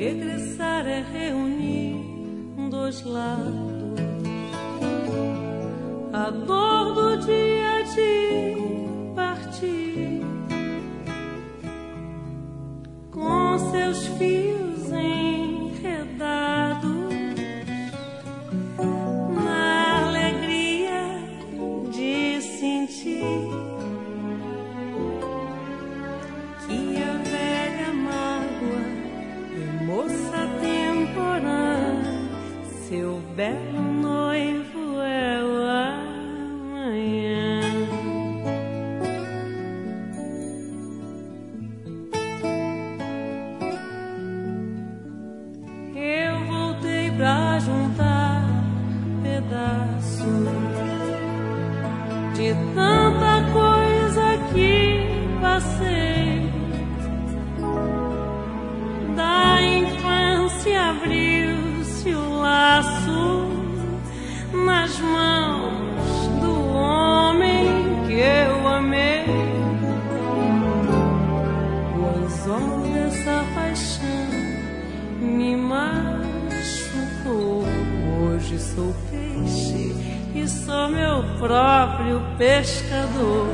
Regressar é reunir dois lados. A dor do dia de partir, com seus fios enredados, na alegria de sentir que a velha mágoa é moça temporã, seu belo noivo é o amanhã. Eu voltei pra juntar pedaços de tanta coisa que passei. Da infância abriu-se o laço nas mãos do homem que eu amei. O anzol dessa paixão me machucou. Hoje sou peixe e sou meu próprio pescador.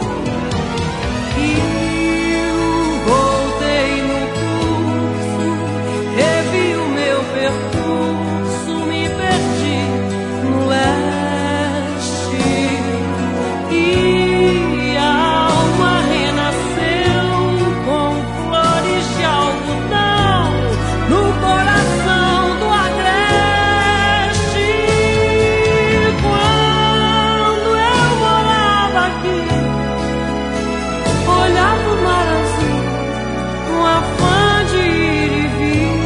Eu voltei no curso, revi o meu percurso, me perdi no leste e a alma renasceu com flores de algodão no coração do agreste. Quando eu morava aqui, olhava o mar azul, um afã de ir e vir.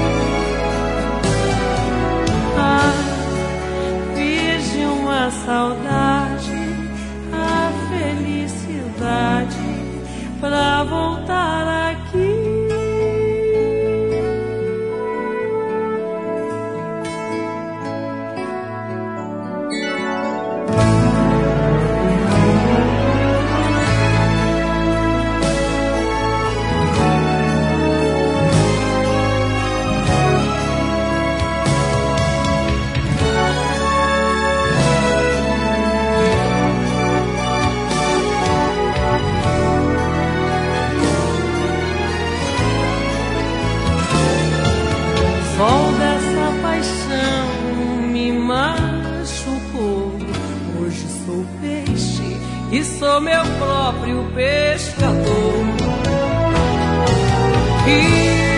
Ah, fiz de uma saudade a felicidade pra voltar aqui. Sol dessa paixão me machucou. Hoje sou peixe e sou meu próprio pescador.